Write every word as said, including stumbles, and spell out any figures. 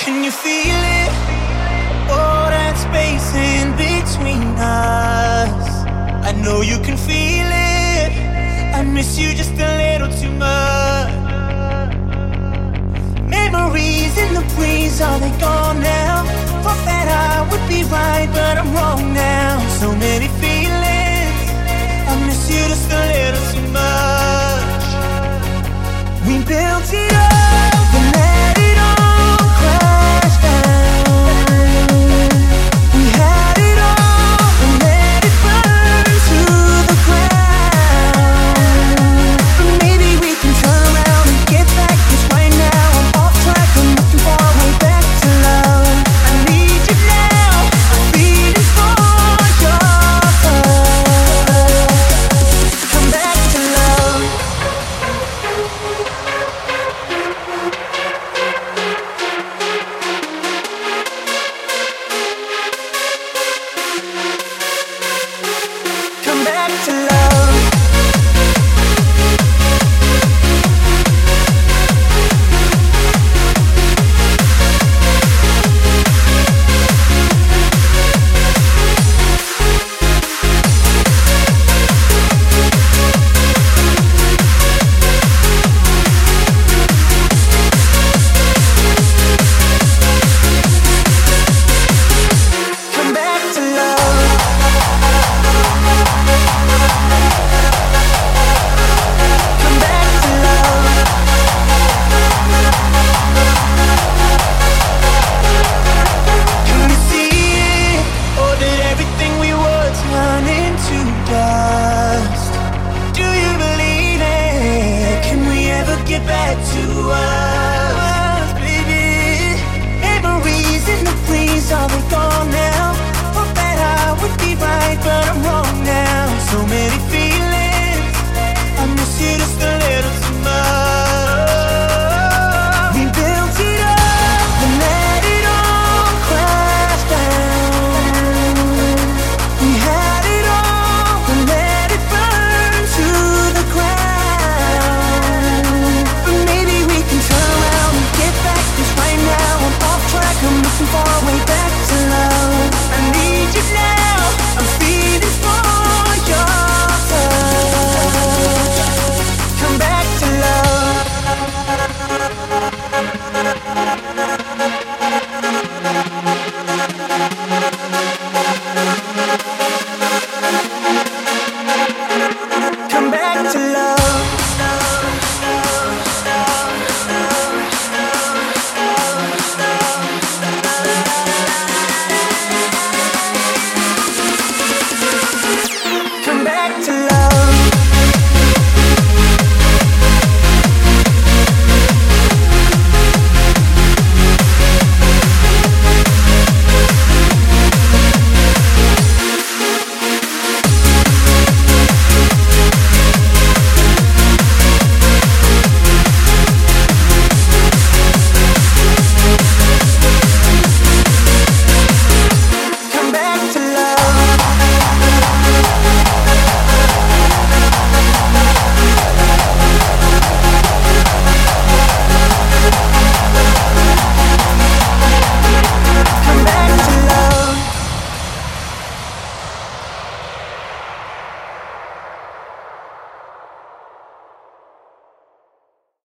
Can you feel it? All that space in between us. I know you can feel it. I miss you just a little too much. Memories in the breeze, are they gone now? Thought that I would be right, but I'm wrong now. So many feelings, I miss you just a little too much. We built it up.